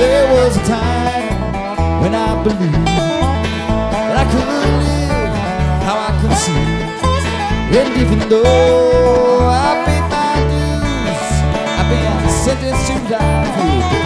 There was a time when I believed that I could live how I conceived. And even though I paid my dues, I've been sentenced to die.